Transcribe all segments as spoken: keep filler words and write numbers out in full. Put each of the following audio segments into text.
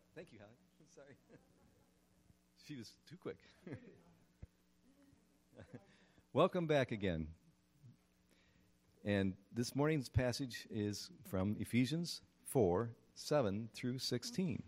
Thank you, Holly. Sorry. She was too quick. Welcome back again. And this morning's passage is from Ephesians four, seven through sixteen.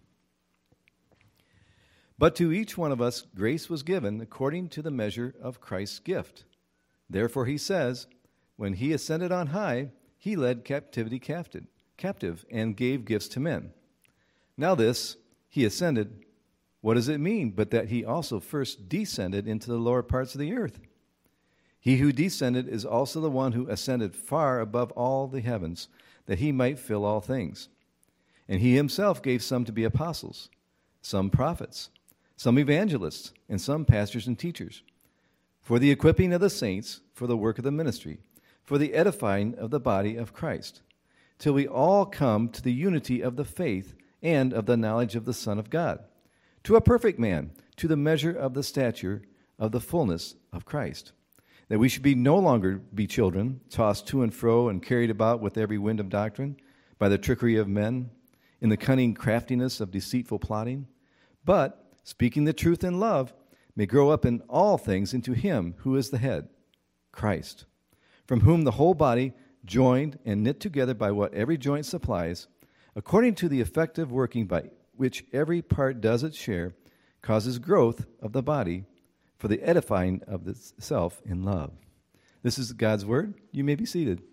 But to each one of us grace was given according to the measure of Christ's gift. Therefore he says, when he ascended on high, he led captivity captive, captive and gave gifts to men. Now this, he ascended, what does it mean but that he also first descended into the lower parts of the earth? He who descended is also the one who ascended far above all the heavens, that he might fill all things. And he himself gave some to be apostles, some prophets, some evangelists, and some pastors and teachers, for the equipping of the saints, for the work of the ministry, for the edifying of the body of Christ, till we all come to the unity of the faith and of the knowledge of the Son of God, to a perfect man, to the measure of the stature of the fullness of Christ, that we should be no longer be children, tossed to and fro and carried about with every wind of doctrine, by the trickery of men, in the cunning craftiness of deceitful plotting, but, speaking the truth in love, may grow up in all things into him who is the head, Christ, from whom the whole body, joined and knit together by what every joint supplies, according to the effective working by which every part does its share, causes growth of the body for the edifying of the self in love. This is God's word. You may be seated.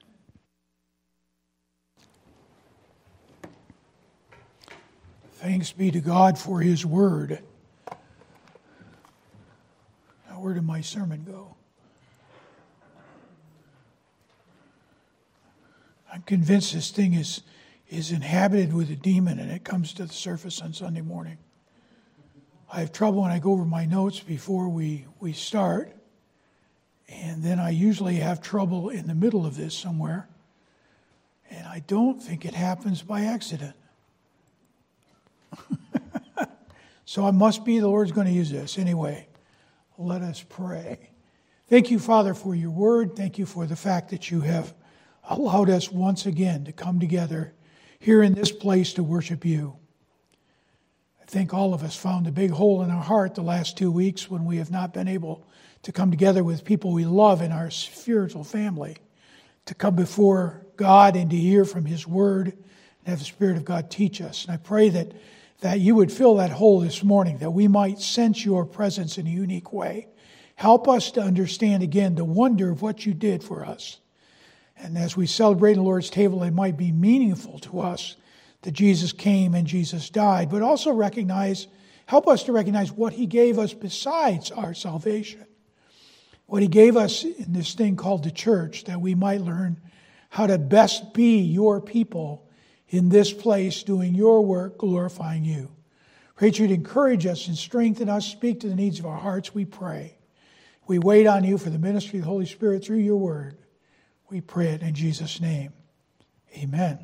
Thanks be to God for his word. Now, where did my sermon go? I'm convinced this thing is, is inhabited with a demon, and it comes to the surface on Sunday morning. I have trouble when I go over my notes before we, we start, and then I usually have trouble in the middle of this somewhere, and I don't think it happens by accident. So it must be the Lord's going to use this. Anyway, let us pray. Thank you, Father, for your word. Thank you for the fact that you have allowed us once again to come together here in this place to worship you. I think all of us found a big hole in our heart the last two weeks when we have not been able to come together with people we love in our spiritual family, to come before God and to hear from his word and have the Spirit of God teach us. And I pray that, that you would fill that hole this morning, that we might sense your presence in a unique way. Help us to understand again the wonder of what you did for us. And as we celebrate the Lord's table, it might be meaningful to us that Jesus came and Jesus died, but also recognize, help us to recognize what he gave us besides our salvation. What he gave us in this thing called the church, that we might learn how to best be your people in this place, doing your work, glorifying you. Pray that you'd encourage us and strengthen us, speak to the needs of our hearts, we pray. We wait on you for the ministry of the Holy Spirit through your word. We pray it in Jesus' name. Amen.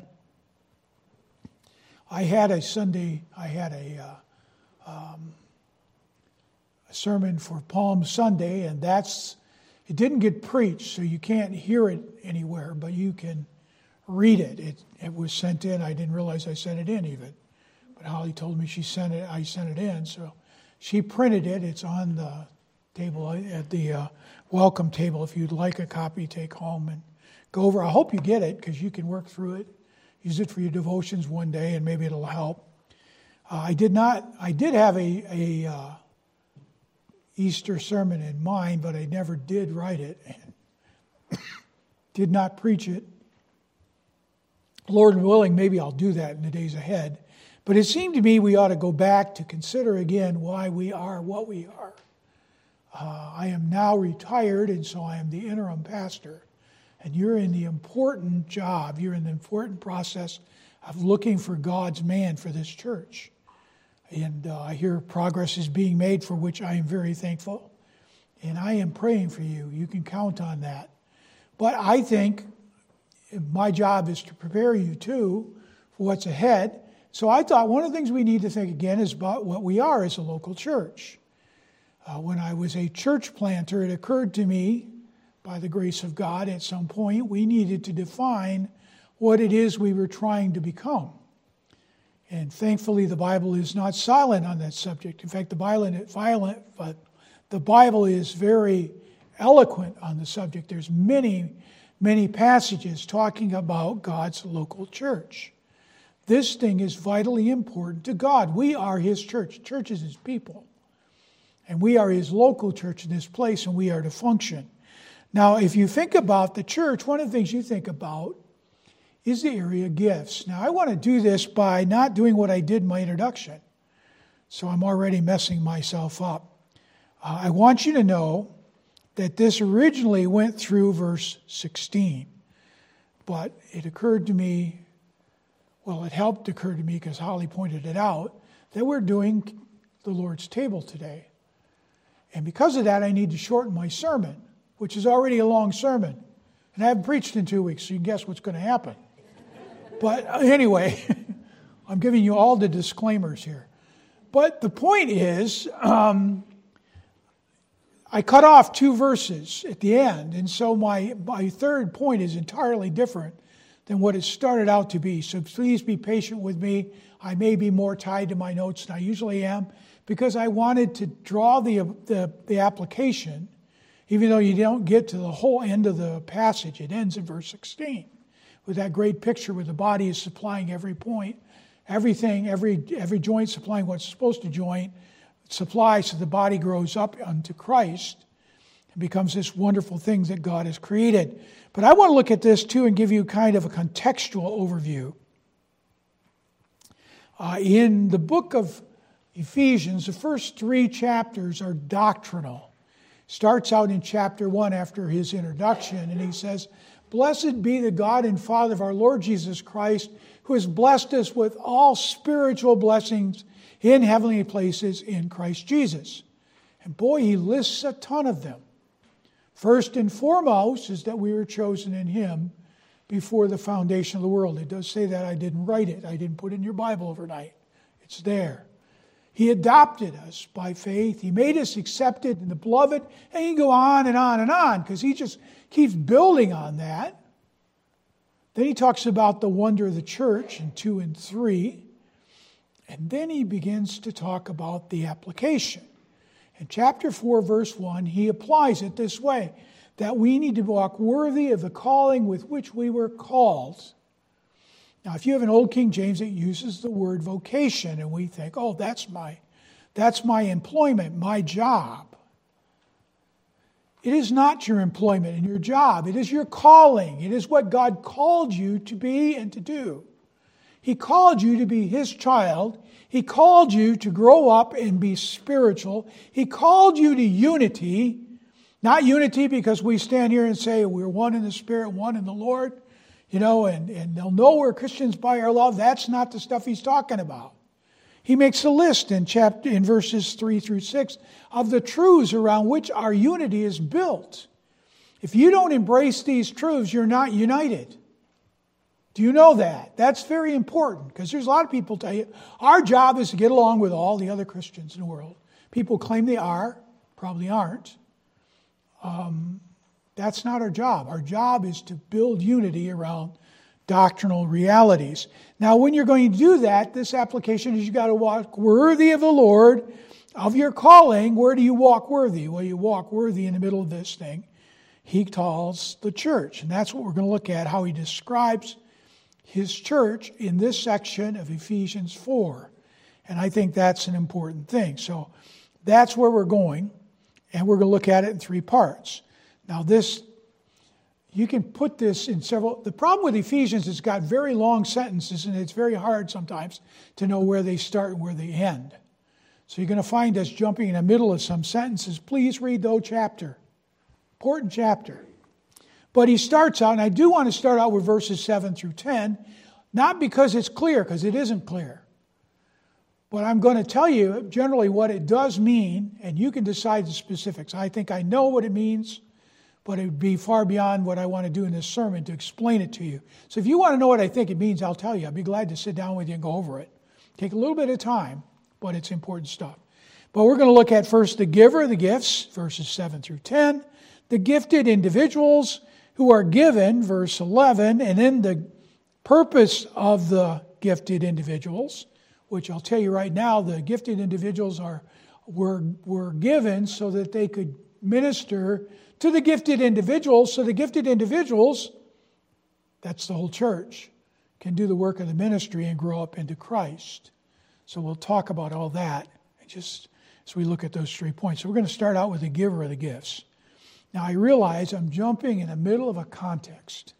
I had a Sunday, I had a, uh, um, a sermon for Palm Sunday, and that's, it didn't get preached, so you can't hear it anywhere, but you can read it. It, it was sent in. I didn't realize I sent it in even. But Holly told me she sent it, I sent it in, so she printed it. It's on the table, at the uh, welcome table. If you'd like a copy, take home and go over. I hope you get it, because you can work through it. Use it for your devotions one day, and maybe it'll help. Uh, I did not. I did have a, a uh, Easter sermon in mind, but I never did write it and did not preach it. Lord willing, maybe I'll do that in the days ahead. But it seemed to me we ought to go back to consider again why we are what we are. Uh, I am now retired, and so I am the interim pastor. And you're in the important job, you're in the important process of looking for God's man for this church. And uh, I hear progress is being made, for which I am very thankful. And I am praying for you. You can count on that. But I think my job is to prepare you, too, for what's ahead. So I thought one of the things we need to think again is about what we are as a local church. Uh, when I was a church planter, it occurred to me, by the grace of God, at some point, we needed to define what it is we were trying to become. And thankfully, the Bible is not silent on that subject. In fact, the Bible, violent, but the Bible is very eloquent on the subject. There's many, many passages talking about God's local church. This thing is vitally important to God. We are His church. Church is His people. And we are His local church in this place, and we are to function. Now, if you think about the church, one of the things you think about is the area of gifts. Now, I want to do this by not doing what I did in my introduction. So I'm already messing myself up. Uh, I want you to know that this originally went through verse sixteen. But it occurred to me, well, it helped occur to me because Holly pointed it out, that we're doing the Lord's table today. And because of that, I need to shorten my sermon, which is already a long sermon. And I haven't preached in two weeks, so you can guess what's going to happen. But anyway, I'm giving you all the disclaimers here. But the point is, um, I cut off two verses at the end, and so my, my third point is entirely different than what it started out to be. So please be patient with me. I may be more tied to my notes than I usually am, because I wanted to draw the, the, the application, even though you don't get to the whole end of the passage. It ends in verse sixteen. With that great picture where the body is supplying every point, everything, every every joint supplying what's supposed to joint, supply so the body grows up unto Christ and becomes this wonderful thing that God has created. But I want to look at this too and give you kind of a contextual overview. Uh, in the book of Ephesians, the first three chapters are doctrinal. Starts out in chapter one after his introduction, and he says, "Blessed be the God and Father of our Lord Jesus Christ, who has blessed us with all spiritual blessings in heavenly places in Christ Jesus." And boy, he lists a ton of them. First and foremost is that we were chosen in Him before the foundation of the world. It does say that. I didn't write it. I didn't put it in your Bible overnight. It's there. He adopted us by faith. He made us accepted in the beloved. And you can go on and on and on because he just keeps building on that. Then he talks about the wonder of the church in two and three. And then he begins to talk about the application. In chapter four, verse one, he applies it this way, that we need to walk worthy of the calling with which we were called. Now, if you have an old King James, it uses the word vocation, and we think, oh, that's my, that's my employment, my job. It is not your employment and your job. It is your calling. It is what God called you to be and to do. He called you to be His child. He called you to grow up and be spiritual. He called you to unity. Not unity because we stand here and say we're one in the Spirit, one in the Lord. You know, and, and they'll know we're Christians by our love. That's not the stuff he's talking about. He makes a list in chapter in verses three through six of the truths around which our unity is built. If you don't embrace these truths, you're not united. Do you know that? That's very important because there's a lot of people tell you our job is to get along with all the other Christians in the world. People claim they are, probably aren't. Um, That's not our job. Our job is to build unity around doctrinal realities. Now, when you're going to do that, this application is you've got to walk worthy of the Lord, of your calling. Where do you walk worthy? Well, you walk worthy in the middle of this thing. He calls the church. And that's what we're going to look at, how he describes his church in this section of Ephesians four. And I think that's an important thing. So that's where we're going. And we're going to look at it in three parts. Now this, you can put this in several, the problem with Ephesians is it's got very long sentences and it's very hard sometimes to know where they start and where they end. So you're going to find us jumping in the middle of some sentences. Please read the whole chapter. Important chapter. But he starts out, and I do want to start out with verses seven through ten, not because it's clear, because it isn't clear. But I'm going to tell you generally what it does mean, and you can decide the specifics. I think I know what it means, but it would be far beyond what I want to do in this sermon to explain it to you. So if you want to know what I think it means, I'll tell you. I'll be glad to sit down with you and go over it. Take a little bit of time, but it's important stuff. But we're going to look at first the giver, the gifts, verses seven through ten, the gifted individuals who are given, verse eleven, and then the purpose of the gifted individuals, which I'll tell you right now, the gifted individuals are were, were given so that they could minister to the gifted individuals, so the gifted individuals, that's the whole church, can do the work of the ministry and grow up into Christ. So we'll talk about all that just as we look at those three points. So we're going to start out with the giver of the gifts. Now I realize I'm jumping in the middle of a context.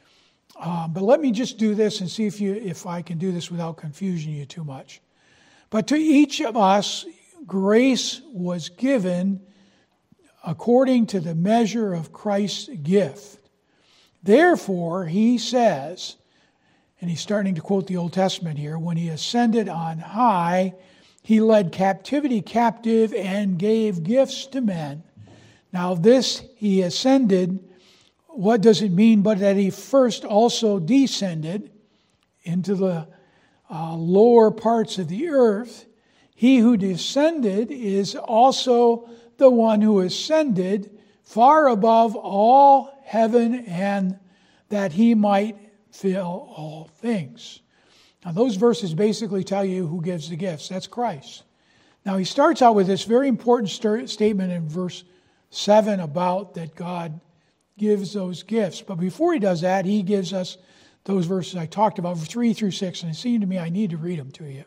Um, but let me just do this and see if you if I can do this without confusing you too much. But to each of us, grace was given according to the measure of Christ's gift. Therefore, he says, and he's starting to quote the Old Testament here, when he ascended on high, he led captivity captive and gave gifts to men. Now this he ascended, what does it mean but that he first also descended into the uh, lower parts of the earth? He who descended is also the one who ascended far above all heaven, and that he might fill all things. Now those verses basically tell you who gives the gifts. That's Christ. Now he starts out with this very important st- statement in verse seven about that God gives those gifts. But before he does that, he gives us those verses I talked about, three through six, and it seemed to me I need to read them to you.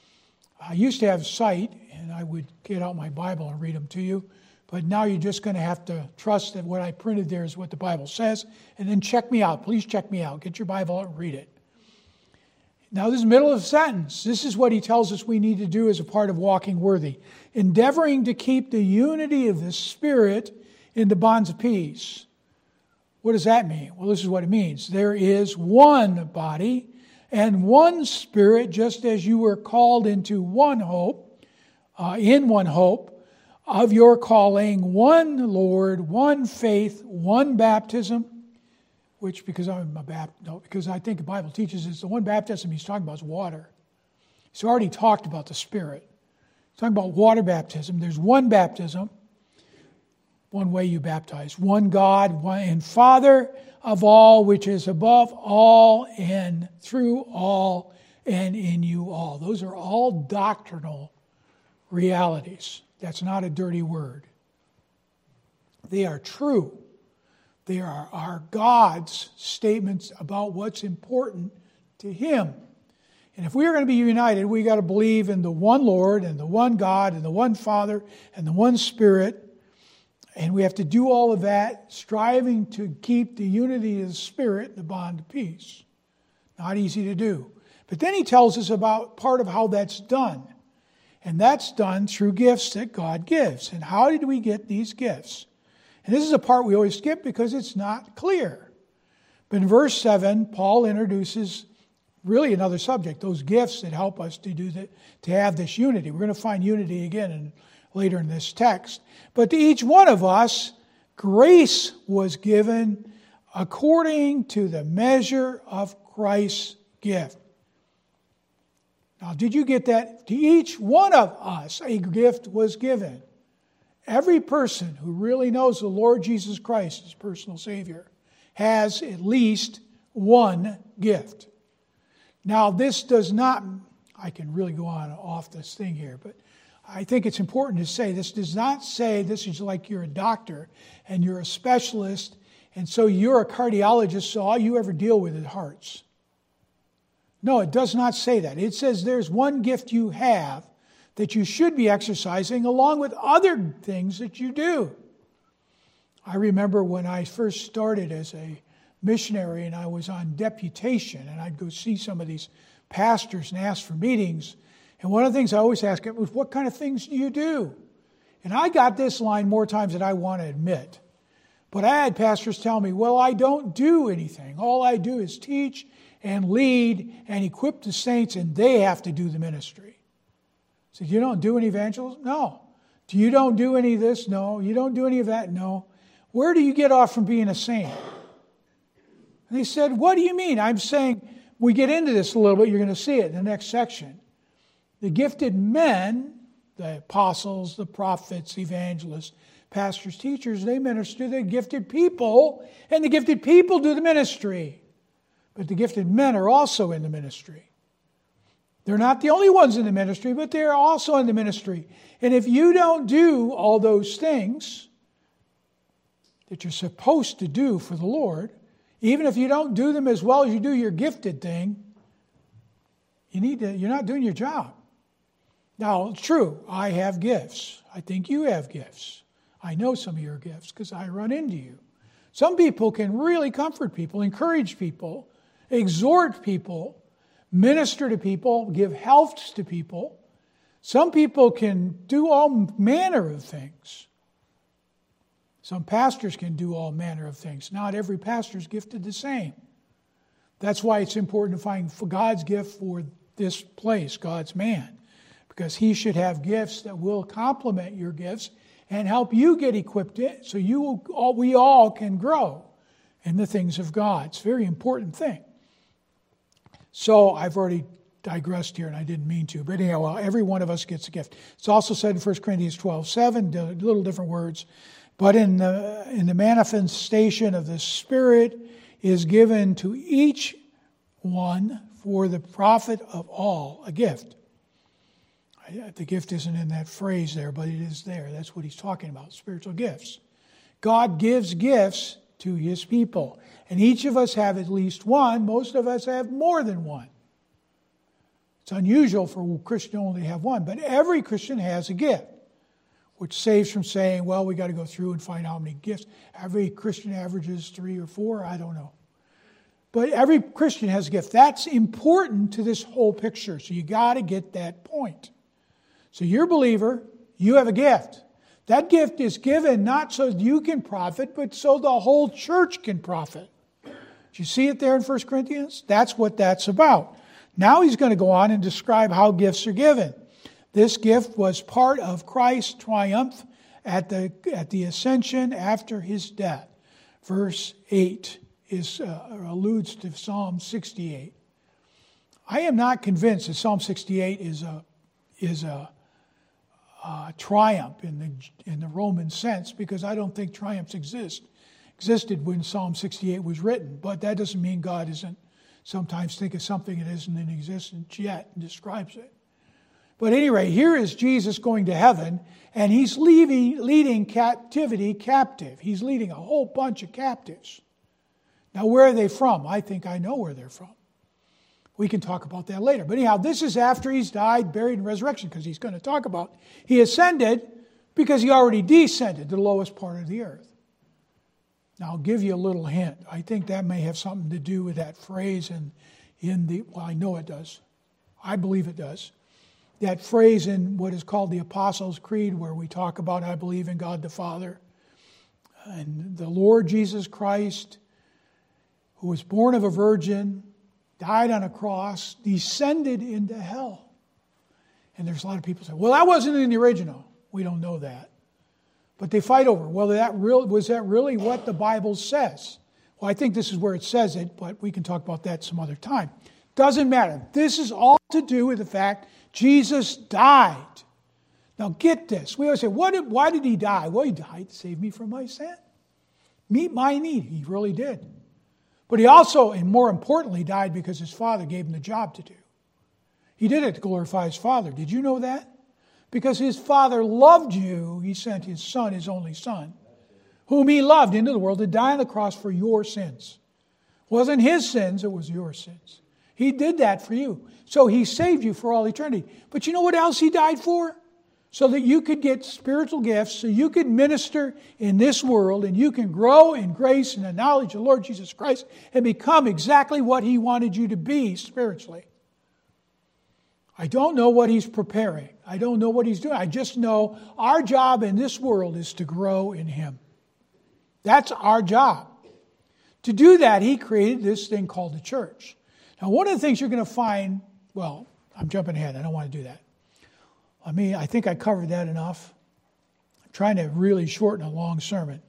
I used to have sight, and I would get out my Bible and read them to you, but now you're just going to have to trust that what I printed there is what the Bible says, and then check me out. Please check me out. Get your Bible out and read it. Now this is the middle of a sentence. This is what he tells us we need to do as a part of walking worthy. Endeavoring to keep the unity of the Spirit in the bonds of peace. What does that mean? Well, this is what it means. There is one body and one Spirit, just as you were called into one hope, uh, in one hope of your calling, one Lord, one faith, one baptism, which because I'm a Baptist, no, because I think the Bible teaches it's the one baptism he's talking about is water. He's already talked about the Spirit. He's talking about water baptism. There's one baptism, one way you baptize, one God, one and Father of all, which is above all and through all and in you all. Those are all doctrinal realities. That's not a dirty word. They are true. They are our God's statements about what's important to Him. And if we are going to be united, we got to believe in the one Lord and the one God and the one Father and the one Spirit. And we have to do all of that, striving to keep the unity of the Spirit in the bond of peace. Not easy to do. But then he tells us about part of how that's done. And that's done through gifts that God gives. And how did we get these gifts? And this is a part we always skip because it's not clear. But in verse seven, Paul introduces really another subject, those gifts that help us to do that, to have this unity. We're going to find unity again in, later in this text. But to each one of us, grace was given according to the measure of Christ's gift. Now, did you get that? To each one of us, a gift was given. Every person who really knows the Lord Jesus Christ as personal Savior has at least one gift. Now, this does not, I can really go on off this thing here, but I think it's important to say this does not say this is like you're a doctor and you're a specialist and so you're a cardiologist, so all you ever deal with is hearts. No, it does not say that. It says there's one gift you have that you should be exercising along with other things that you do. I remember when I first started as a missionary and I was on deputation and I'd go see some of these pastors and ask for meetings. And one of the things I always ask them was, what kind of things do you do? And I got this line more times than I want to admit. But I had pastors tell me, well, I don't do anything. All I do is teach and lead and equip the saints, and they have to do the ministry. I said, you don't do any evangelism? No. Do you don't do any of this? No. You don't do any of that? No. Where do you get off from being a saint? And they said, what do you mean? I'm saying, we get into this a little bit, you're going to see it in the next section. The gifted men, the apostles, the prophets, evangelists, pastors, teachers, they minister to the gifted people, and the gifted people do the ministry. But the gifted men are also in the ministry. They're not the only ones in the ministry, but they're also in the ministry. And if you don't do all those things that you're supposed to do for the Lord, even if you don't do them as well as you do your gifted thing, you need to, you're not doing your job. Now, it's true, I have gifts. I think you have gifts. I know some of your gifts because I run into you. Some people can really comfort people, encourage people, exhort people, minister to people, give health to people. Some people can do all manner of things. Some pastors can do all manner of things. Not every pastor is gifted the same. That's why it's important to find God's gift for this place, God's man, because he should have gifts that will complement your gifts and help you get equipped in, so you will, all, we all can grow in the things of God. It's a very important thing. So I've already digressed here, and I didn't mean to. But anyhow, well, every one of us gets a gift. It's also said in First Corinthians twelve seven, a little different words. But in the, in the manifestation of the Spirit is given to each one for the profit of all, a gift. The gift isn't in that phrase there, but it is there. That's what he's talking about, spiritual gifts. God gives gifts to his people. And each of us have at least one. Most of us have more than one. It's unusual for a Christian to only have one, but every Christian has a gift, which saves from saying, well, we got to go through and find out how many gifts. Every Christian averages three or four, I don't know. But every Christian has a gift. That's important to this whole picture, so you got to get that point. So you're a believer, you have a gift. That gift is given not so you can profit, but so the whole church can profit. Do you see it there in First Corinthians? That's what that's about. Now he's going to go on and describe how gifts are given. This gift was part of Christ's triumph at the, at the ascension after his death. Verse eight is, uh, alludes to Psalm sixty-eight. I am not convinced that Psalm sixty-eight is a, is a Uh, triumph in the in the Roman sense, because I don't think triumphs exist existed when Psalm sixty-eight was written. But that doesn't mean God isn't sometimes think of something that isn't in existence yet and describes it. But at any rate, here is Jesus going to heaven, and he's leaving, leading captivity captive. He's leading a whole bunch of captives. Now, where are they from? I think I know where they're from. We can talk about that later. But anyhow, this is after he's died, buried, and resurrection, because he's going to talk about he ascended because he already descended to the lowest part of the earth. Now, I'll give you a little hint. I think that may have something to do with that phrase in, in the, well, I know it does. I believe it does. That phrase in what is called the Apostles' Creed, where we talk about, I believe in God the Father, and the Lord Jesus Christ, who was born of a virgin, died on a cross, descended into hell. And there's a lot of people say, well, that wasn't in the original. We don't know that. But they fight over, well, that real, was that really what the Bible says? Well, I think this is where it says it, but we can talk about that some other time. Doesn't matter. This is all to do with the fact Jesus died. Now get this. We always say, what did, why did he die? Well, he died to save me from my sin. Meet my need. He really did. But he also, and more importantly, died because his Father gave him the job to do. He did it to glorify his Father. Did you know that? Because his Father loved you, he sent his Son, his only Son, whom he loved into the world to die on the cross for your sins. It wasn't his sins, it was your sins. He did that for you. So he saved you for all eternity. But you know what else he died for? So that you could get spiritual gifts, so you could minister in this world, and you can grow in grace and the knowledge of the Lord Jesus Christ and become exactly what he wanted you to be spiritually. I don't know what he's preparing. I don't know what he's doing. I just know our job in this world is to grow in him. That's our job. To do that, he created this thing called the church. Now, one of the things you're going to find, well, I'm jumping ahead. I don't want to do that. I mean, I think I covered that enough. I'm trying to really shorten a long sermon.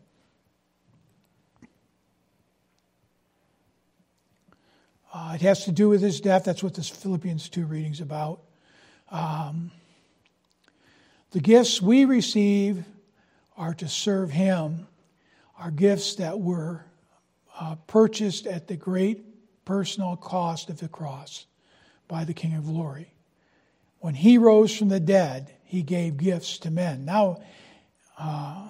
Uh, it has to do with his death. That's what this Philippians two reading is about. Um, the gifts we receive are to serve him, are gifts that were uh, purchased at the great personal cost of the cross by the King of Glory. when he rose from the dead, he gave gifts to men. Now, uh,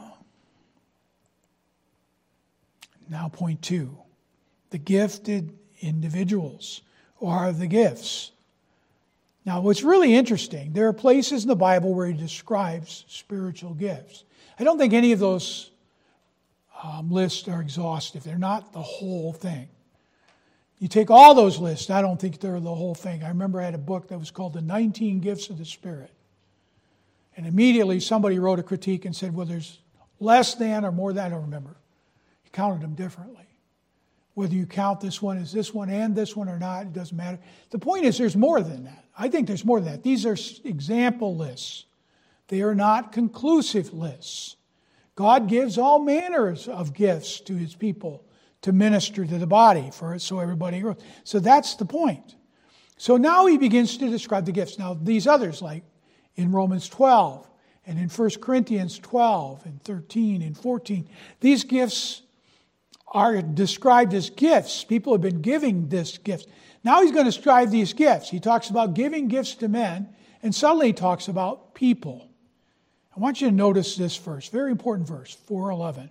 now point two. The gifted individuals are the gifts. Now, what's really interesting, there are places in the Bible where he describes spiritual gifts. I don't think any of those um, lists are exhaustive. They're not the whole thing. You take all those lists, I don't think they're the whole thing. I remember I had a book that was called The nineteen Gifts of the Spirit. And immediately somebody wrote a critique and said, well, there's less than or more than, I don't remember. He counted them differently. Whether you count this one as this one and this one or not, it doesn't matter. The point is there's more than that. I think there's more than that. These are example lists. They are not conclusive lists. God gives all manners of gifts to his people to minister to the body, for so everybody grows. So that's the point. So now he begins to describe the gifts. Now these others, like in Romans twelve and in First Corinthians twelve and thirteen and fourteen, these gifts are described as gifts. People have been giving this gifts. Now he's going to describe these gifts. He talks about giving gifts to men, and suddenly he talks about people. I want you to notice this verse, very important verse, four eleven.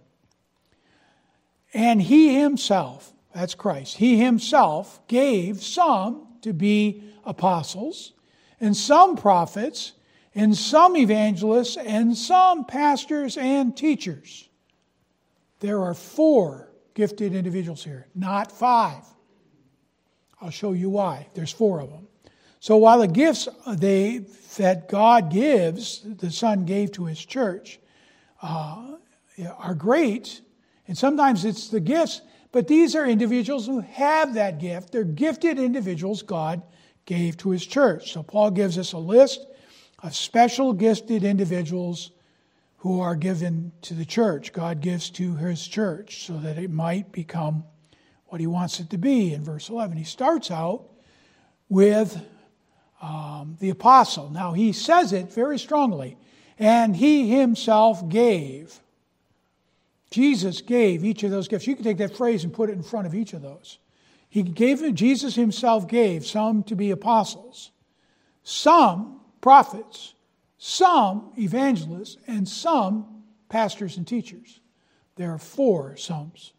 And he himself, that's Christ, he himself gave some to be apostles, and some prophets, and some evangelists, and some pastors and teachers. There are four gifted individuals here, not five. I'll show you why. There's four of them. So while the gifts they that God gives, the Son gave to his church, uh, are great, and sometimes it's the gifts, but these are individuals who have that gift. They're gifted individuals God gave to his church. So Paul gives us a list of special gifted individuals who are given to the church. God gives to his church so that it might become what he wants it to be. In verse eleven, he starts out with um, the apostle. Now he says it very strongly. And he himself gave. Jesus gave each of those gifts. You can take that phrase and put it in front of each of those. He gave, Jesus himself gave some to be apostles, some prophets, some evangelists, and some pastors and teachers. There are four sums.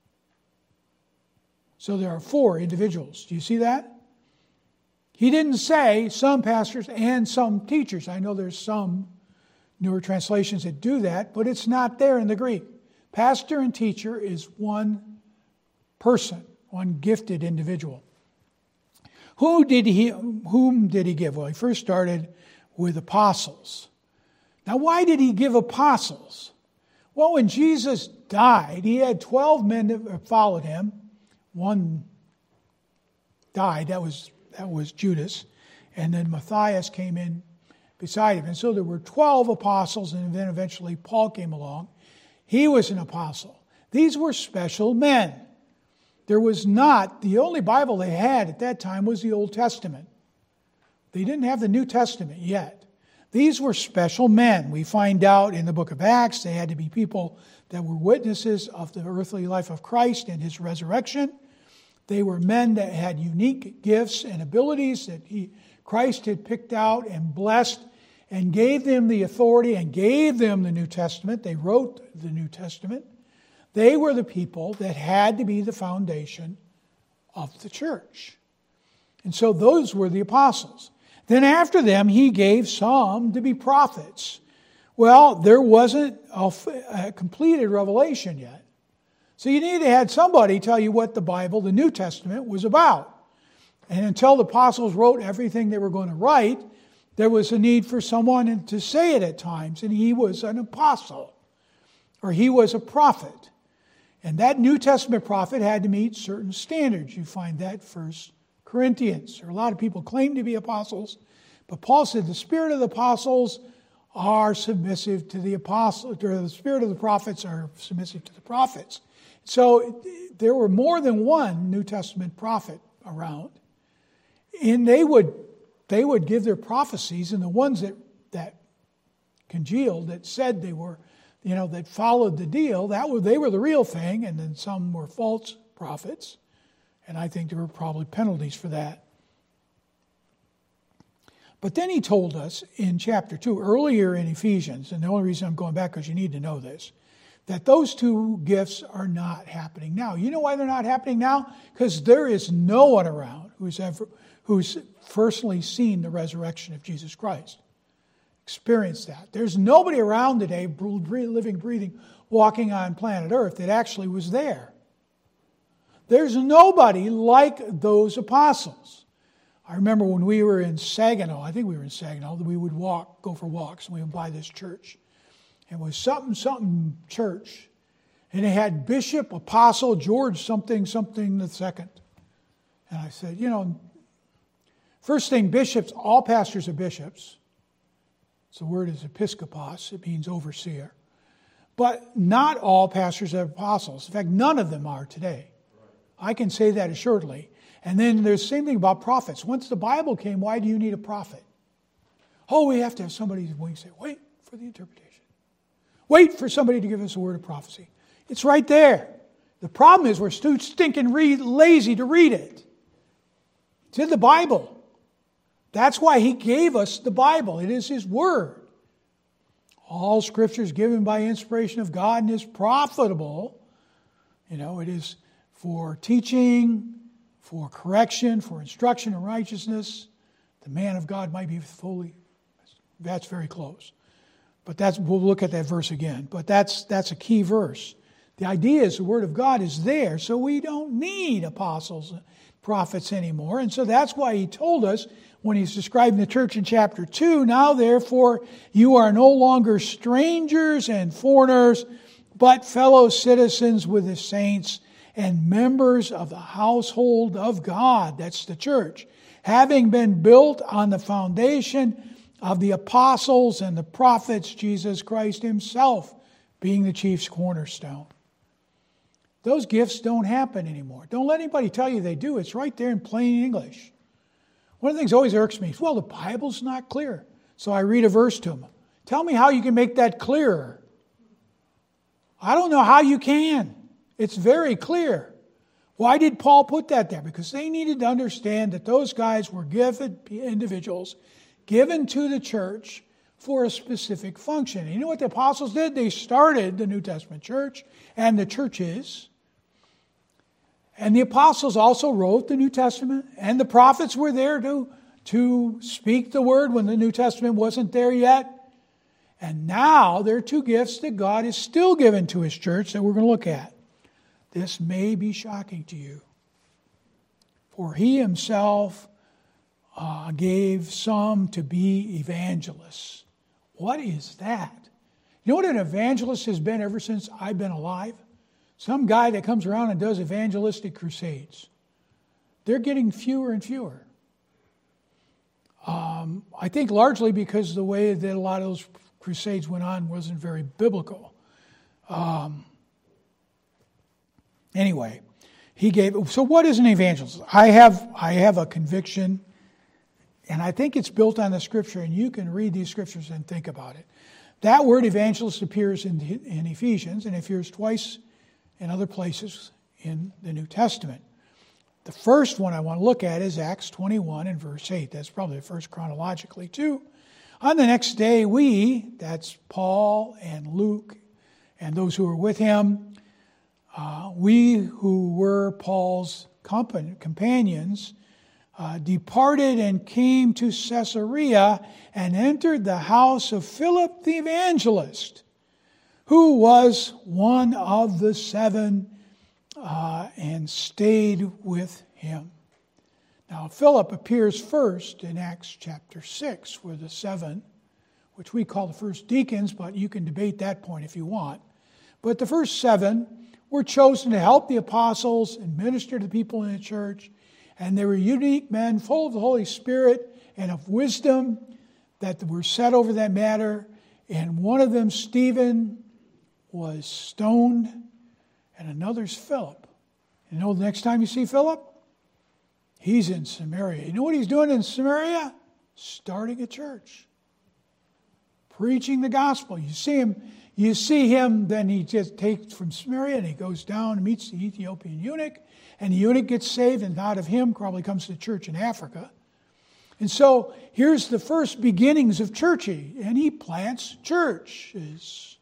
So there are four individuals. Do you see that? He didn't say some pastors and some teachers. I know there's some newer translations that do that, but it's not there in the Greek. Pastor and teacher is one person, one gifted individual. Who did he, whom did he give? Well, he first started with apostles. Now, why did he give apostles? Well, when Jesus died, he had twelve men that followed him. One died, that was, that was Judas. And then Matthias came in beside him. And so there were twelve apostles, and then eventually Paul came along. He was an apostle. These were special men. There was not, the only Bible they had at that time was the Old Testament. They didn't have the New Testament yet. These were special men. We find out in the book of Acts, they had to be people that were witnesses of the earthly life of Christ and his resurrection. They were men that had unique gifts and abilities that he, Christ had picked out and blessed and gave them the authority and gave them the New Testament. They wrote the New Testament. They were the people that had to be the foundation of the church. And so those were the apostles. Then after them, he gave some to be prophets. Well, there wasn't a, a completed revelation yet. So you needed to have somebody tell you what the Bible, the New Testament, was about. And until the apostles wrote everything they were going to write, there was a need for someone to say it at times, and he was an apostle, or he was a prophet. And that New Testament prophet had to meet certain standards. You find that First Corinthians. There are a lot of people claim to be apostles, but Paul said the spirit of the apostles are submissive to the apostles, or the spirit of the prophets are submissive to the prophets. So there were more than one New Testament prophet around, and they would they would give their prophecies, and the ones that that congealed, that said they were, you know, that followed the deal, that were they were the real thing, and then some were false prophets, and I think there were probably penalties for that. But then he told us in chapter two, earlier in Ephesians, and the only reason I'm going back because you need to know this, that those two gifts are not happening now. You know why they're not happening now? Because there is no one around who's ever who's personally seen the resurrection of Jesus Christ. Experienced that. There's nobody around today, living, breathing, walking on planet Earth that actually was there. There's nobody like those apostles. I remember when we were in Saginaw, I think we were in Saginaw, that we would walk, go for walks, and we would buy this church. It was something, something church. And it had Bishop, Apostle, George something, something the second. And I said, you know, first thing, bishops, all pastors are bishops. So the word is episkopos, it means overseer. But not all pastors are apostles. In fact, none of them are today. I can say that assuredly. And then there's the same thing about prophets. Once the Bible came, why do you need a prophet? Oh, we have to have somebody who say, wait for the interpretation. Wait for somebody to give us a word of prophecy. It's right there. The problem is we're too stinking read, lazy to read it. It's in the Bible. That's why he gave us the Bible. It is his word. All Scripture is given by inspiration of God and is profitable. You know, it is for teaching, for correction, for instruction in righteousness. The man of God might be fully. That's very close. But that's we'll look at that verse again. But that's that's a key verse. The idea is the Word of God is there, so we don't need apostles and prophets anymore. And so that's why he told us when he's describing the church in chapter two, now therefore you are no longer strangers and foreigners, but fellow citizens with the saints and members of the household of God. That's the church. Having been built on the foundation of the apostles and the prophets, Jesus Christ himself being the chief cornerstone. Those gifts don't happen anymore. Don't let anybody tell you they do. It's right there in plain English. One of the things that always irks me is, well, the Bible's not clear. So I read a verse to them. Tell me how you can make that clearer. I don't know how you can. It's very clear. Why did Paul put that there? Because they needed to understand that those guys were given individuals given to the church for a specific function. And you know what the apostles did? They started the New Testament church and the churches. And the apostles also wrote the New Testament. And the prophets were there to, to speak the word when the New Testament wasn't there yet. And now there are two gifts that God is still given to his church that we're going to look at. This may be shocking to you. For he himself uh, gave some to be evangelists. What is that? You know what an evangelist has been ever since I've been alive? Some guy that comes around and does evangelistic crusades. They're getting fewer and fewer. Um, I think largely because the way that a lot of those crusades went on wasn't very biblical. Um, anyway, he gave. So, what is an evangelist? I have I have a conviction, and I think it's built on the Scripture. And you can read these Scriptures and think about it. That word evangelist appears in in Ephesians and appears twice in other places in the New Testament. The first one I want to look at is Acts twenty-one and verse eight. That's probably the first chronologically too. On the next day, we, that's Paul and Luke and those who were with him, uh, we who were Paul's company, companions, uh, departed and came to Caesarea and entered the house of Philip the evangelist, who was one of the seven, uh, and stayed with him. Now, Philip appears first in Acts chapter six, where the seven, which we call the first deacons, but you can debate that point if you want. But the first seven were chosen to help the apostles and minister to the people in the church. And they were unique men full of the Holy Spirit and of wisdom that were set over that matter. And one of them, Stephen, was stoned, and another's Philip. You know, the next time you see Philip, he's in Samaria. You know what he's doing in Samaria? Starting a church. Preaching the gospel. You see him, you see him, then he just takes from Samaria and he goes down and meets the Ethiopian eunuch, and the eunuch gets saved, and out of him probably comes to the church in Africa. And so here's the first beginnings of churchy, and he plants churches.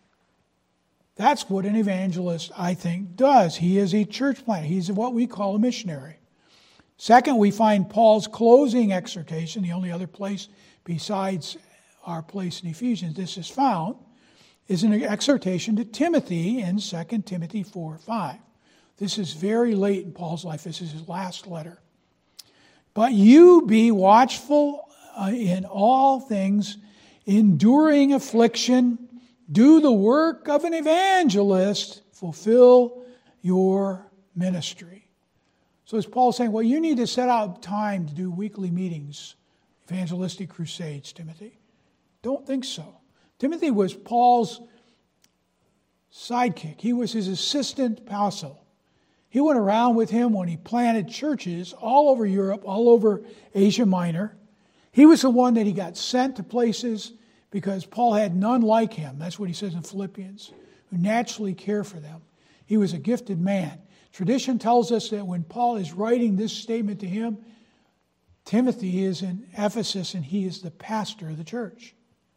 That's what an evangelist, I think, does. He is a church planter. He's what we call a missionary. Second, we find Paul's closing exhortation, the only other place besides our place in Ephesians this is found, is an exhortation to Timothy in Second Timothy four five. This is very late in Paul's life. This is his last letter. But you be watchful uh, in all things, enduring affliction, do the work of an evangelist, fulfill your ministry. So is Paul saying, well, you need to set out time to do weekly meetings, evangelistic crusades, Timothy? Don't think so. Timothy was Paul's sidekick. He was his assistant apostle. He went around with him when he planted churches all over Europe, all over Asia Minor. He was the one that he got sent to places because Paul had none like him. That's what he says in Philippians, who naturally care for them. He was a gifted man. Tradition tells us that when Paul is writing this statement to him, Timothy is in Ephesus and he is the pastor of the church.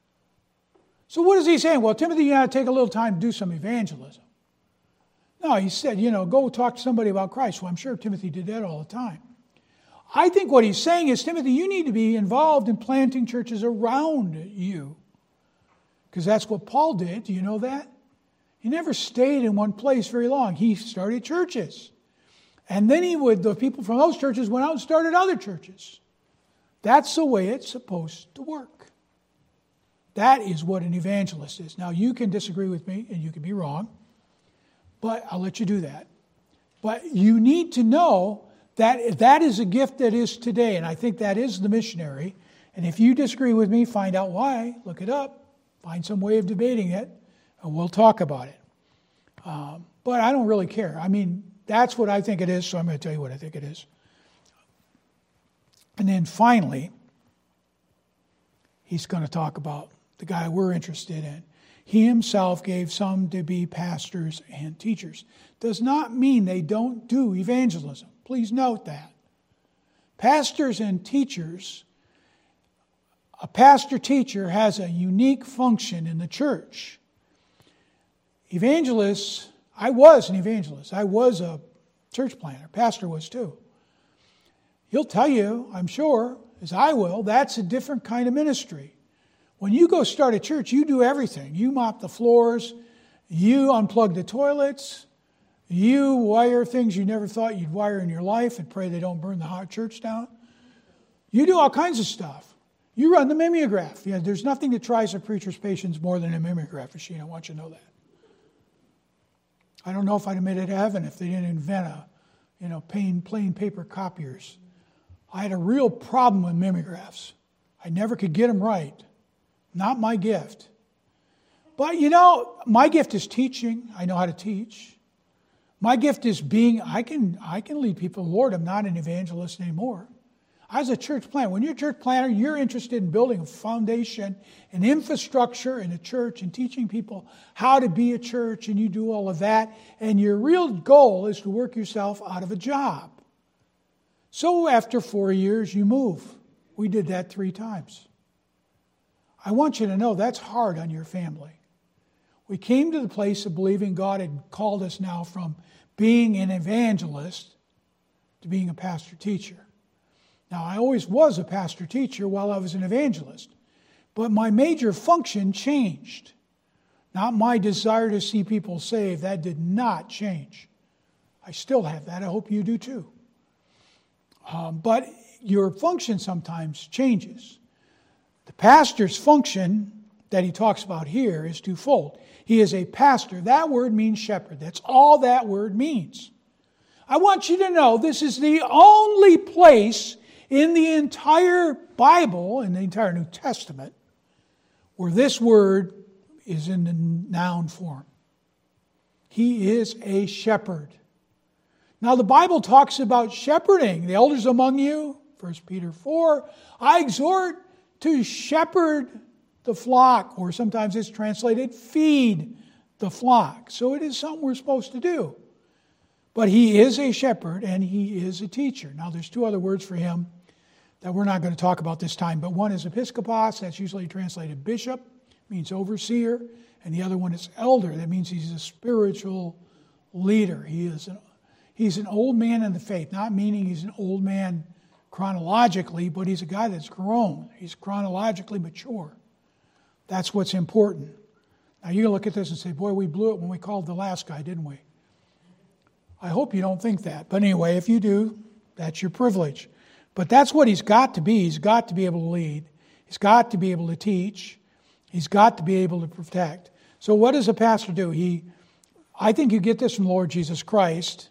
So what is he saying? Well, Timothy, you got to take a little time to do some evangelism. No, he said, you know, go talk to somebody about Christ. Well, I'm sure Timothy did that all the time. I think what he's saying is, Timothy, you need to be involved in planting churches around you. Because that's what Paul did. Do you know that? He never stayed in one place very long. He started churches. And then he would, the people from those churches went out and started other churches. That's the way it's supposed to work. That is what an evangelist is. Now, you can disagree with me, and you can be wrong. But I'll let you do that. But you need to know that that is a gift that is today, and I think that is the missionary. And if you disagree with me, find out why. Look it up. Find some way of debating it, and we'll talk about it. Um, but I don't really care. I mean, that's what I think it is, so I'm going to tell you what I think it is. And then finally, he's going to talk about the guy we're interested in. He himself gave some to be pastors and teachers. Does not mean they don't do evangelism. Please note that. Pastors and teachers, a pastor-teacher has a unique function in the church. Evangelists, I was an evangelist. I was a church planter. Pastor was too. He'll tell you, I'm sure, as I will, that's a different kind of ministry. When you go start a church, you do everything. You mop the floors, you unplug the toilets, you wire things you never thought you'd wire in your life and pray they don't burn the hot church down. You do all kinds of stuff. You run the mimeograph. Yeah, there's nothing that tries a preacher's patience more than a mimeograph machine. I want you to know that. I don't know if I'd have made it to heaven if they didn't invent a, you know, plain, plain paper copiers. I had a real problem with mimeographs. I never could get them right. Not my gift. But, you know, my gift is teaching. I know how to teach. My gift is being, I can I can lead people to the Lord. I'm not an evangelist anymore. I was a church planter. When you're a church planter, you're interested in building a foundation, an infrastructure in a church and teaching people how to be a church, and you do all of that. And your real goal is to work yourself out of a job. So after four years, you move. We did that three times. I want you to know that's hard on your family. We came to the place of believing God had called us now from being an evangelist to being a pastor-teacher. Now, I always was a pastor-teacher while I was an evangelist, but my major function changed. Not my desire to see people saved. That did not change. I still have that. I hope you do too. Um, but your function sometimes changes. The pastor's function that he talks about here is twofold. He is a pastor. That word means shepherd. That's all that word means. I want you to know this is the only place in the entire Bible, in the entire New Testament, where this word is in the noun form. He is a shepherd. Now the Bible talks about shepherding. The elders among you, First Peter four, I exhort to shepherd the flock, or sometimes it's translated feed the flock. So it is something we're supposed to do. But he is a shepherd and he is a teacher. Now there's two other words for him that we're not going to talk about this time, but one is episkopos, that's usually translated bishop, means overseer, and the other one is elder, that means he's a spiritual leader. He is an, he's an old man in the faith, not meaning he's an old man chronologically, but he's a guy that's grown. He's chronologically mature. That's what's important. Now you look at this and say, boy, we blew it when we called the last guy, didn't we? I hope you don't think that. But anyway, if you do, that's your privilege. But that's what he's got to be. He's got to be able to lead. He's got to be able to teach. He's got to be able to protect. So what does a pastor do? He, I think you get this from Lord Jesus Christ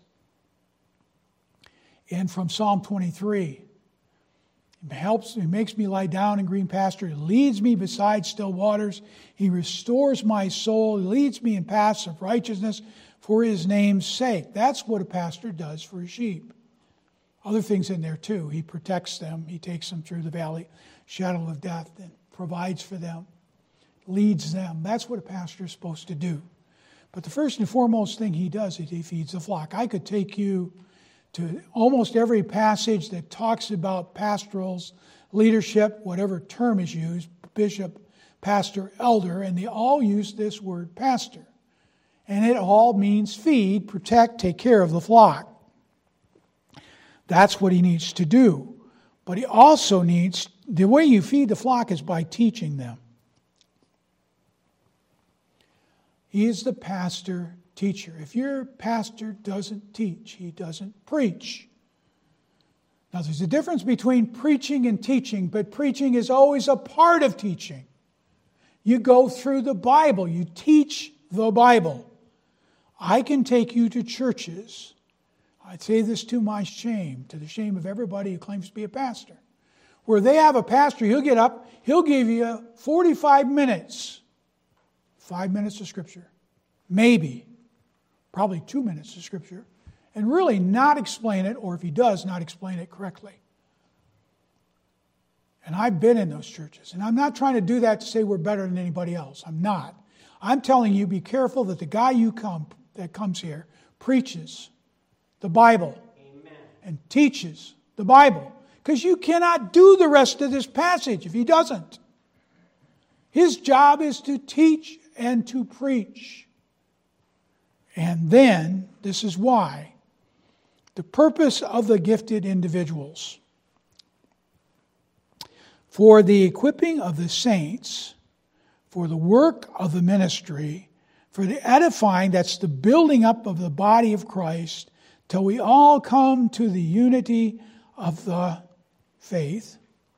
and from Psalm twenty-three. He helps, he makes me lie down in green pasture. He leads me beside still waters. He restores my soul. He leads me in paths of righteousness for his name's sake. That's what a pastor does for his sheep. Other things in there too. He protects them. He takes them through the valley, shadow of death, and provides for them, leads them. That's what a pastor is supposed to do. But the first and foremost thing he does is he feeds the flock. I could take you to almost every passage that talks about pastorals, leadership, whatever term is used, bishop, pastor, elder, and they all use this word pastor. And it all means feed, protect, take care of the flock. That's what he needs to do. But he also needs, the way you feed the flock is by teaching them. He is the pastor teacher. If your pastor doesn't teach, he doesn't preach. Now there's a difference between preaching and teaching, but preaching is always a part of teaching. You go through the Bible, you teach the Bible. I can take you to churches. I'd say this to my shame, to the shame of everybody who claims to be a pastor, where they have a pastor, he'll get up, he'll give you forty-five minutes, five minutes of Scripture, maybe, probably two minutes of Scripture, and really not explain it, or if he does, not explain it correctly. And I've been in those churches, and I'm not trying to do that to say we're better than anybody else. I'm not. I'm telling you, be careful that the guy you come that comes here preaches the Bible. Amen. And teaches the Bible. Because you cannot do the rest of this passage if he doesn't. His job is to teach and to preach. And then, this is why, the purpose of the gifted individuals. For the equipping of the saints, for the work of the ministry, for the edifying, that's the building up of the body of Christ, till we all come to the unity of the faith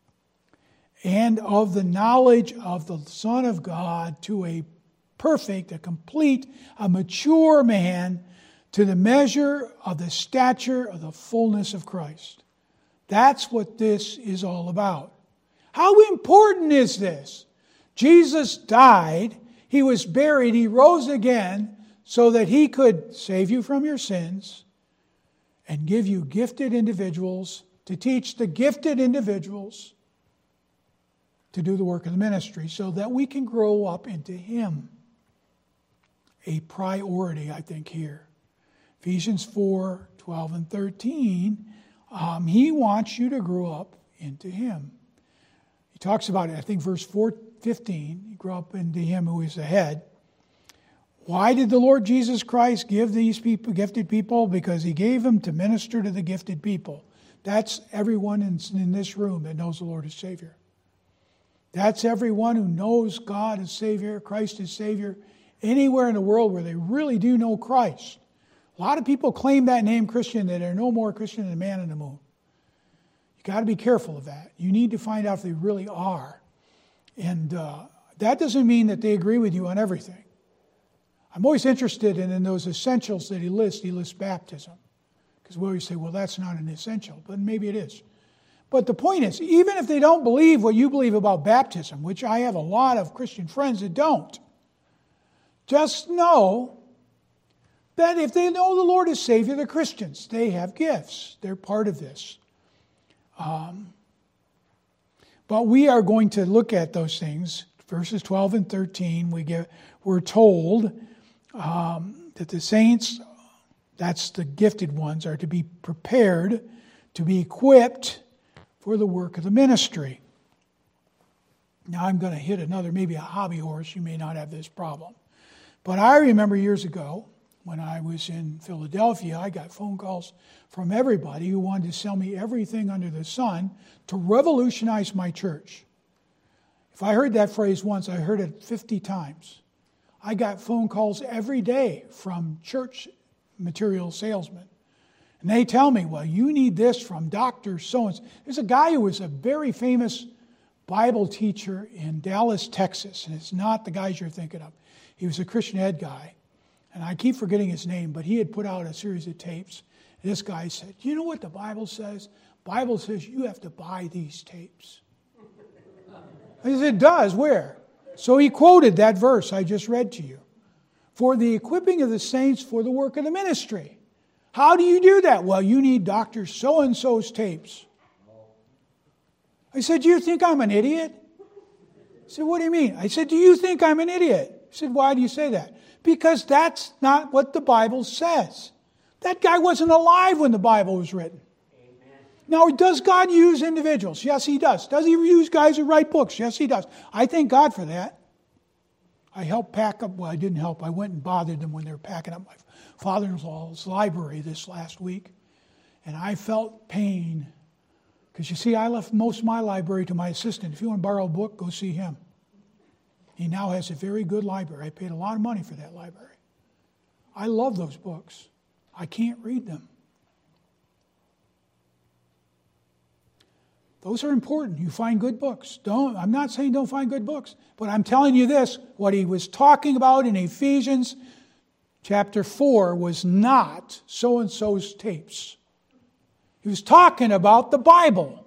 and of the knowledge of the Son of God, to a perfect, a complete, a mature man, to the measure of the stature of the fullness of Christ. That's what this is all about. How important is this? Jesus died, he was buried, he rose again so that he could save you from your sins and give you gifted individuals to teach the gifted individuals to do the work of the ministry so that we can grow up into him. A priority, I think, here. Ephesians four, twelve and thirteen, um, he wants you to grow up into him. He talks about it, I think verse four, fifteen, you grow up into him who is the head. Why did the Lord Jesus Christ give these people, gifted people? Because he gave them to minister to the gifted people. That's everyone in, in this room that knows the Lord as Savior. That's everyone who knows God as Savior, Christ as Savior, anywhere in the world where they really do know Christ. A lot of people claim that name Christian, that they're no more Christian than a man in the moon. You've got to be careful of that. You need to find out if they really are. And uh, that doesn't mean that they agree with you on everything. I'm always interested in, in those essentials that he lists. He lists baptism. Because we always say, well, that's not an essential. But maybe it is. But the point is, even if they don't believe what you believe about baptism, which I have a lot of Christian friends that don't, just know that if they know the Lord as Savior, they're Christians. They have gifts. They're part of this. Um, but we are going to look at those things. Verses twelve and thirteen, we get, we're told um, that the saints, that's the gifted ones, are to be prepared, to be equipped for the work of the ministry. Now I'm going to hit another, maybe a hobby horse. You may not have this problem. But I remember years ago, when I was in Philadelphia, I got phone calls from everybody who wanted to sell me everything under the sun to revolutionize my church. If I heard that phrase once, I heard it fifty times. I got phone calls every day from church material salesmen. And they tell me, well, you need this from Doctor So-and-so. There's a guy who was a very famous Bible teacher in Dallas, Texas. And it's not the guys you're thinking of. He was a Christian Ed guy. And I keep forgetting his name, but he had put out a series of tapes. And this guy said, you know what the Bible says? The Bible says you have to buy these tapes. I said, it does. Where? So he quoted that verse I just read to you. For the equipping of the saints for the work of the ministry. How do you do that? Well, you need Doctor So-and-so's tapes. I said, do you think I'm an idiot? He said, what do you mean? I said, do you think I'm an idiot? He said, why do you say that? Because that's not what the Bible says. That guy wasn't alive when the Bible was written. Amen. Now, does God use individuals? Yes, He does. Does He use guys who write books? Yes, He does. I thank God for that. I helped pack up, well, I didn't help. I went and bothered them when they were packing up my father-in-law's library this last week. And I felt pain. Because you see, I left most of my library to my assistant. If you want to borrow a book, go see him. He now has a very good library. I paid a lot of money for that library. I love those books. I can't read them. Those are important. You find good books. Don't, I'm not saying don't find good books, but I'm telling you this, what he was talking about in Ephesians chapter four was not so-and-so's tapes. He was talking about the Bible.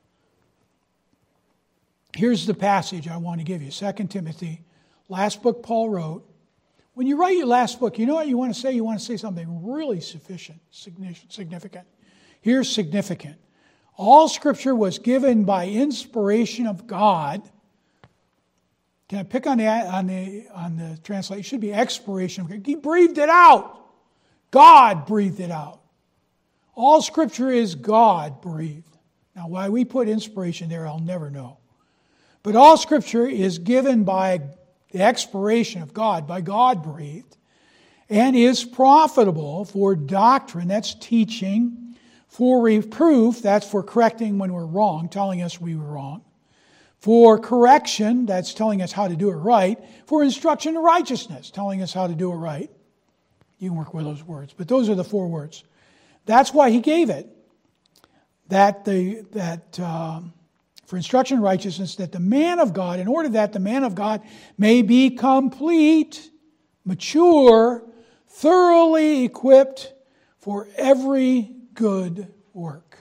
Here's the passage I want to give you. Second Timothy, last book Paul wrote. When you write your last book, you know what you want to say? You want to say something really sufficient, significant. Here's significant. All Scripture was given by inspiration of God. Can I pick on the on the on the translation? It should be expiration of God. He breathed it out. God breathed it out. All Scripture is God breathed. Now, why we put inspiration there, I'll never know. But all Scripture is given by the expiration of God, by God breathed, and is profitable for doctrine, that's teaching, for reproof, that's for correcting when we're wrong, telling us we were wrong, for correction, that's telling us how to do it right, for instruction in righteousness, telling us how to do it right. You can work with those words, but those are the four words. That's why he gave it. That the that um, for instruction in righteousness, that the man of God, in order that the man of God may be complete, mature, thoroughly equipped for every good work.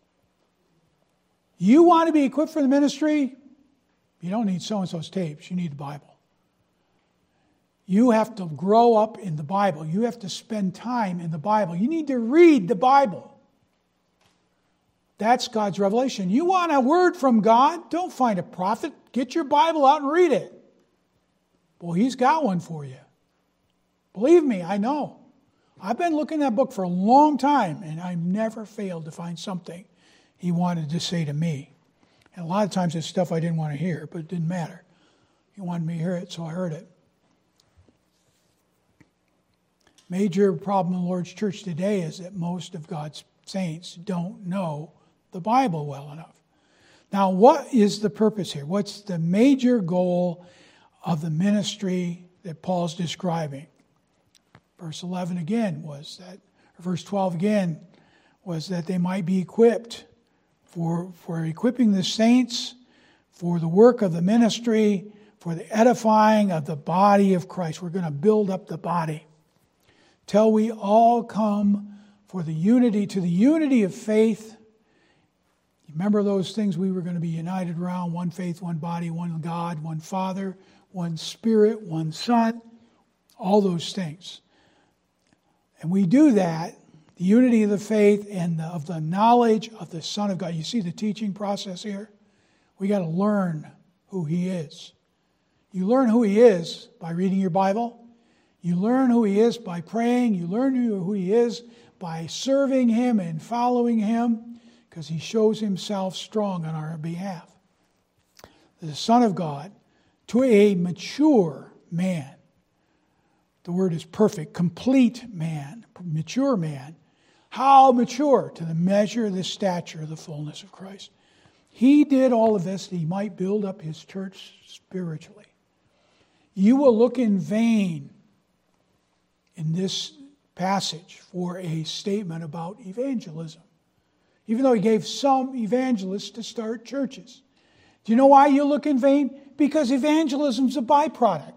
You want to be equipped for the ministry? You don't need so-and-so's tapes. You need the Bible. You have to grow up in the Bible. You have to spend time in the Bible. You need to read the Bible. That's God's revelation. You want a word from God? Don't find a prophet. Get your Bible out and read it. Well, He's got one for you. Believe me, I know. I've been looking at that book for a long time, and I've never failed to find something He wanted to say to me. And a lot of times it's stuff I didn't want to hear, but it didn't matter. He wanted me to hear it, so I heard it. Major problem in the Lord's church today is that most of God's saints don't know the Bible well enough. Now, what is the purpose here? What's the major goal of the ministry that Paul's describing? Verse eleven again was that, or verse twelve again, was that they might be equipped for, for equipping the saints, for the work of the ministry, for the edifying of the body of Christ. We're going to build up the body till we all come for the unity, to the unity of faith. Remember those things we were going to be united around: one faith, one body, one God, one Father, one Spirit, one Son, all those things. And we do that, the unity of the faith and the, of the knowledge of the Son of God. You see the teaching process here? We got to learn who He is. You learn who He is by reading your Bible. You learn who He is by praying. You learn who He is by serving Him and following Him. because he shows himself strong on our behalf. The Son of God, to a mature man. The word is perfect, complete man, mature man. How mature? To the measure of the stature of the fullness of Christ. He did all of this that he might build up his church spiritually. You will look in vain in this passage for a statement about evangelism, even though he gave some evangelists to start churches. Do you know why you look in vain? Because evangelism is a byproduct.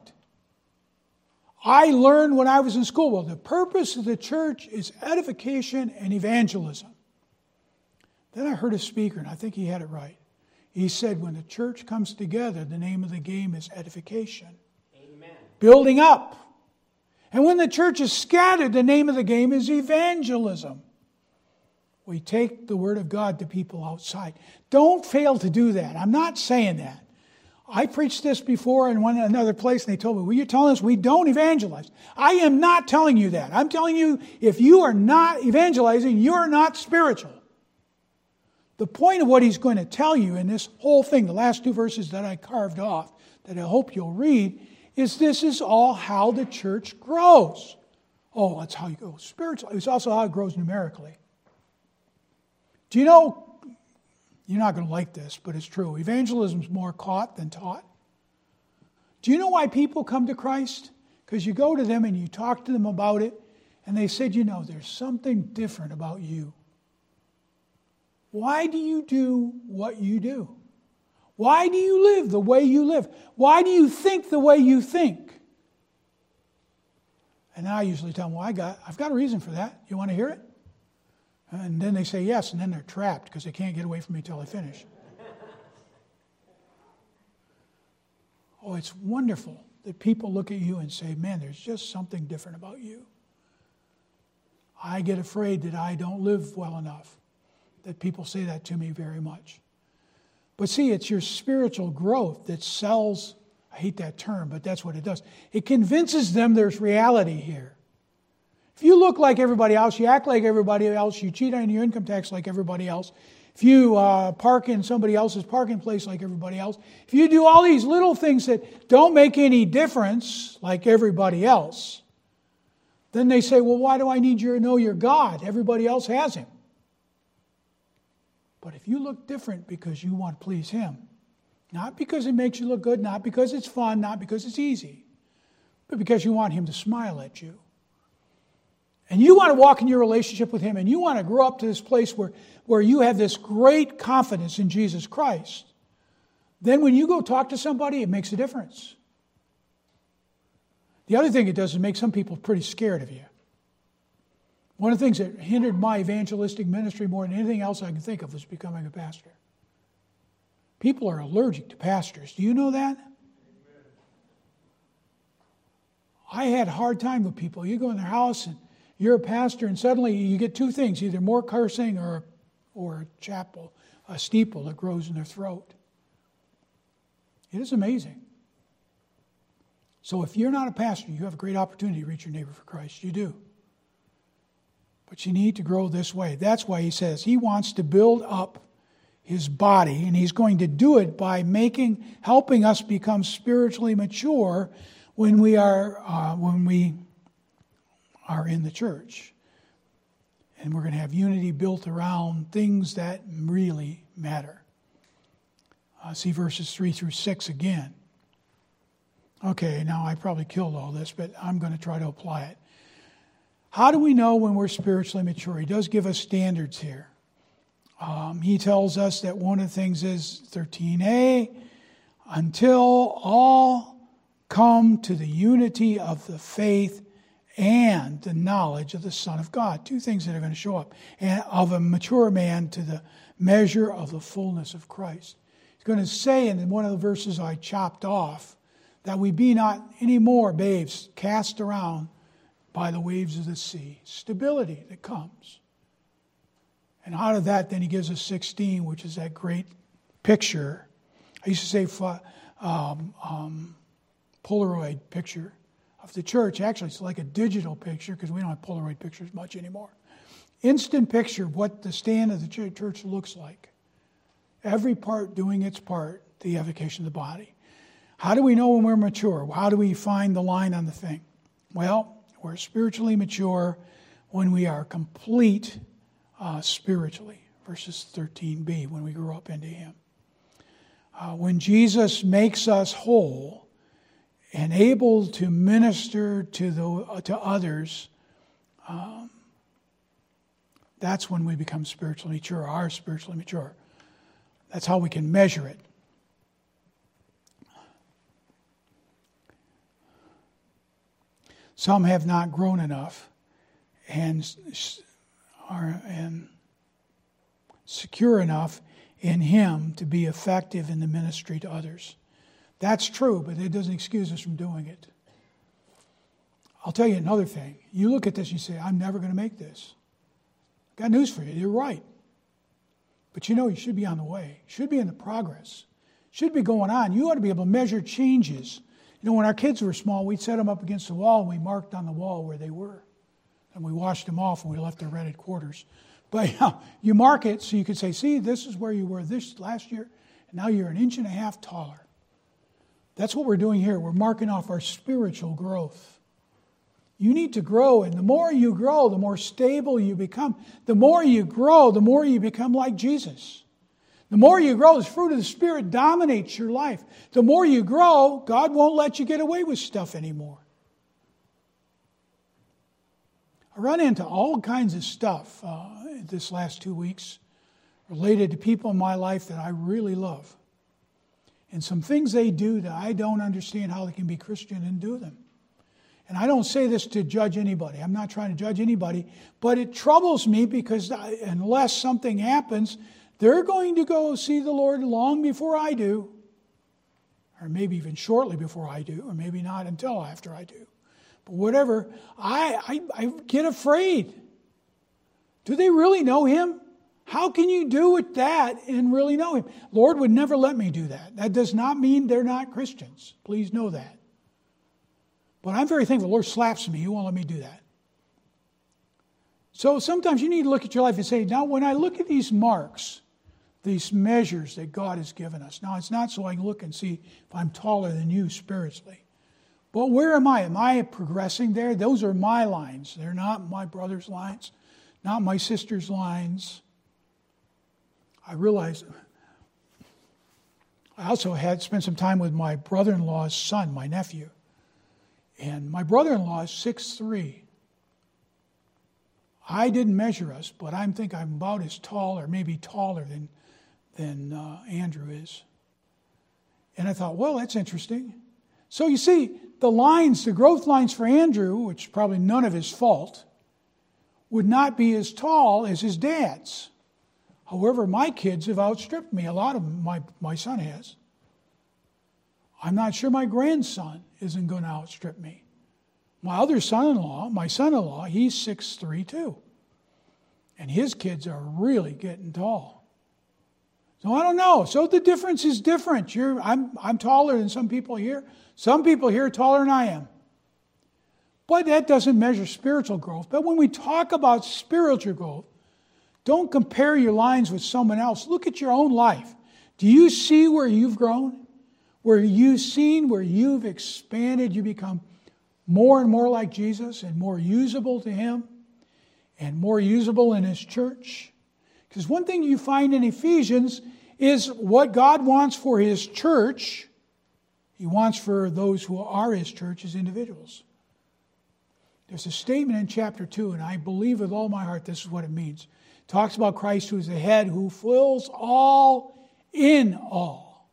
I learned when I was in school, well, the purpose of the church is edification and evangelism. Then I heard a speaker, and I think he had it right. He said, when the church comes together, the name of the game is edification. Amen. Building up. And when the church is scattered, the name of the game is evangelism. We take the Word of God to people outside. Don't fail to do that. I'm not saying that. I preached this before in one another place, and they told me, well, you're telling us we don't evangelize. I am not telling you that. I'm telling you, if you are not evangelizing, you're not spiritual. The point of what he's going to tell you in this whole thing, the last two verses that I carved off, that I hope you'll read, is this is all how the church grows. Oh, that's how you go spiritually. It's also how it grows numerically. Do you know, you're not going to like this, but it's true. Evangelism is more caught than taught. Do you know why people come to Christ? Because you go to them and you talk to them about it, and they said, you know, there's something different about you. Why do you do what you do? Why do you live the way you live? Why do you think the way you think? And I usually tell them, well, I got, I've got a reason for that. You want to hear it? And then they say yes, and then they're trapped because they can't get away from me till I finish. Oh, it's wonderful that people look at you and say, man, there's just something different about you. I get afraid that I don't live well enough, that people say that to me very much. But see, it's your spiritual growth that sells, I hate that term, but that's what it does. It convinces them there's reality here. If you look like everybody else, you act like everybody else, you cheat on your income tax like everybody else, if you uh, park in somebody else's parking place like everybody else, if you do all these little things that don't make any difference like everybody else, then they say, well, why do I need you to know your God? Everybody else has him. But if you look different because you want to please him, not because it makes you look good, not because it's fun, not because it's easy, but because you want him to smile at you. And you want to walk in your relationship with him, and you want to grow up to this place where, where you have this great confidence in Jesus Christ, then when you go talk to somebody, it makes a difference. The other thing it does is make some people pretty scared of you. One of the things that hindered my evangelistic ministry more than anything else I can think of was becoming a pastor. People are allergic to pastors. Do you know that? I had a hard time with people. You go in their house and you're a pastor, and suddenly you get two things, either more cursing or, or a chapel, a steeple that grows in their throat. It is amazing. So if you're not a pastor, you have a great opportunity to reach your neighbor for Christ. You do. But you need to grow this way. That's why he says he wants to build up his body, and he's going to do it by making, helping us become spiritually mature when we are, uh, when we are in the church. And we're going to have unity built around things that really matter. Uh, see verses three through six again. Okay, now I probably killed all this, but I'm going to try to apply it. How do we know when we're spiritually mature? He does give us standards here. Um, he tells us that one of the things is thirteen a, until all come to the unity of the faith and the knowledge of the Son of God. Two things that are going to show up. And of a mature man to the measure of the fullness of Christ. He's going to say in one of the verses I chopped off that we be not any more babes cast around by the waves of the sea. Stability that comes. And out of that, then he gives us sixteen, which is that great picture. I used to say um, um, Polaroid picture of the church. Actually, it's like a digital picture because we don't have Polaroid pictures much anymore. instant picture of what the stand of the church looks like. Every part doing its part, the edification of the body. How do we know when we're mature? How do we find the line on the thing? Well, we're spiritually mature when we are complete uh, spiritually. Verses thirteen b, when we grow up into Him. Uh, when Jesus makes us whole and able to minister to the uh, to others, um, that's when we become spiritually mature, are spiritually mature. That's how we can measure it. Some have not grown enough and are and secure enough in Him to be effective in the ministry to others. That's true, but it doesn't excuse us from doing it. I'll tell you another thing. You look at this and you say, I'm never going to make this. Got news for you. You're right. But you know, you should be on the way. You should be in the progress. Should be going on. You ought to be able to measure changes. You know, when our kids were small, we'd set them up against the wall and we marked on the wall where they were. And we washed them off when we left their rented quarters. But you know, you mark it so you can say, see, this is where you were this last year, and now you're an inch and a half taller. That's what we're doing here. We're marking off our spiritual growth. You need to grow, and the more you grow, the more stable you become. The more you grow, the more you become like Jesus. The more you grow, the fruit of the Spirit dominates your life. The more you grow, God won't let you get away with stuff anymore. I run into all kinds of stuff uh, this last two weeks related to people in my life that I really love. And some things they do that I don't understand how they can be Christian and do them. And I don't say this to judge anybody. I'm not trying to judge anybody. But it troubles me because I, unless something happens, they're going to go see the Lord long before I do. Or maybe even shortly before I do. Or maybe not until after I do. But whatever, I, I, I get afraid. Do they really know Him? How can you do with that and really know Him? Lord would never let me do that. That does not mean they're not Christians. Please know that. But I'm very thankful the Lord slaps me. He won't let me do that. So sometimes you need to look at your life and say, now when I look at these marks, these measures that God has given us, now it's not so I can look and see if I'm taller than you spiritually. But where am I? Am I progressing there? Those are my lines. They're not my brother's lines, not my sister's lines. I realized I also had spent some time with my brother-in-law's son, my nephew. And my brother-in-law is six foot three. I didn't measure us, but I think I'm about as tall or maybe taller than, than uh, Andrew is. And I thought, well, that's interesting. So you see, the lines, the growth lines for Andrew, which is probably none of his fault, would not be as tall as his dad's. However, my kids have outstripped me. A lot of them, my, my son has. I'm not sure my grandson isn't going to outstrip me. My other son-in-law, my son-in-law, he's six foot three too. And his kids are really getting tall. So I don't know. So the difference is different. You're, I'm, I'm taller than some people here. Some people here are taller than I am. But that doesn't measure spiritual growth. But when we talk about spiritual growth, don't compare your lines with someone else. Look at your own life. Do you see where you've grown? Where you've seen, where you've expanded, you become more and more like Jesus and more usable to Him and more usable in His church? Because one thing you find in Ephesians is what God wants for His church, He wants for those who are His church as individuals. There's a statement in chapter two, and I believe with all my heart this is what it means. It talks about Christ who is the head, who fills all in all.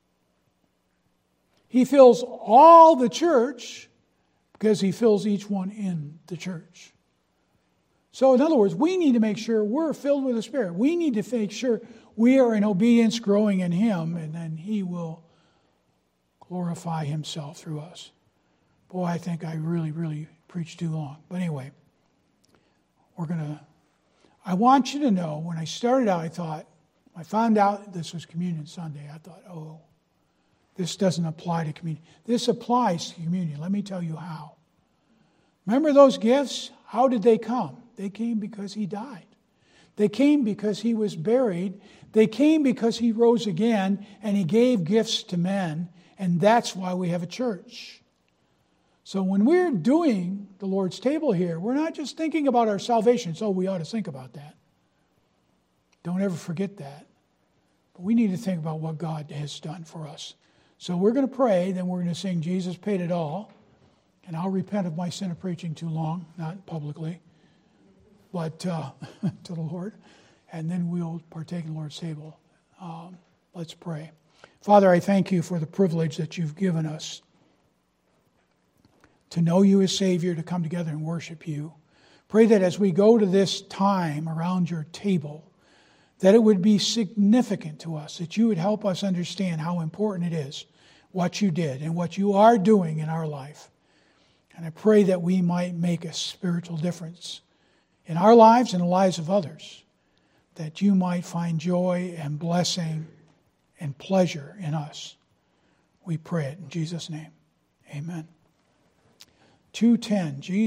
He fills all the church because He fills each one in the church. So in other words, we need to make sure we're filled with the Spirit. We need to make sure we are in obedience growing in Him, and then He will glorify Himself through us. Boy, I think I really, really preached too long. But anyway, we're going to... I want you to know, when I started out, I thought, I found out this was Communion Sunday, I thought, oh, this doesn't apply to communion. This applies to communion. Let me tell you how. Remember those gifts? How did they come? They came because he died. They came because he was buried. They came because he rose again and he gave gifts to men. And that's why we have a church. So when we're doing the Lord's table here, we're not just thinking about our salvation. So we ought to think about that. Don't ever forget that. But we need to think about what God has done for us. So we're going to pray, then we're going to sing Jesus Paid It All. And I'll repent of my sin of preaching too long, not publicly, but uh, to the Lord. And then we'll partake in the Lord's table. Um, let's pray. Father, I thank you for the privilege that you've given us to know you as Savior, to come together and worship you. Pray that as we go to this time around your table, that it would be significant to us, that you would help us understand how important it is, what you did and what you are doing in our life. And I pray that we might make a spiritual difference in our lives and the lives of others, that you might find joy and blessing and pleasure in us. We pray it in Jesus' name. Amen. two ten. Jesus